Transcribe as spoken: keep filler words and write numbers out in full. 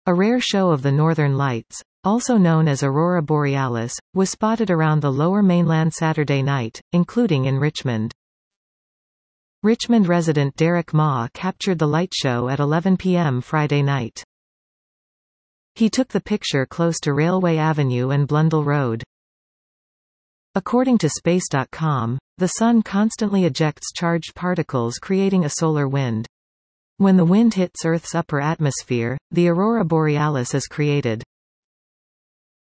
A rare show of the northern lights, also known as aurora borealis, was spotted around the lower mainland Saturday night, including in Richmond. Richmond resident Derek Ma captured the light show at eleven p m Friday night. He took the picture close to Railway Avenue and Blundell Road. According to Space dot com, the Sun constantly ejects charged particles, creating a solar wind. When the wind hits Earth's upper atmosphere, the aurora borealis is created.